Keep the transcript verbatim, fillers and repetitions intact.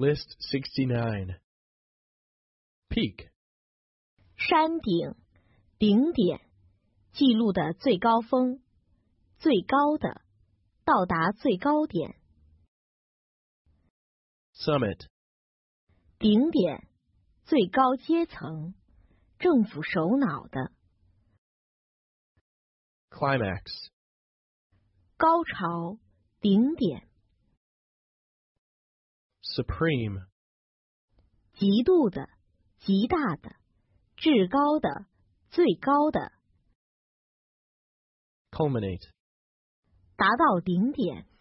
List sixty-nine. Peak. 山顶，顶点，记录的最高峰，最高的，到达最高点。 Summit. 顶点，最高阶层，政府首脑的。 Climax. 高潮，顶点。 Supreme. 极度的，极大的，至高的，最高的。 Culminate. 达到顶点。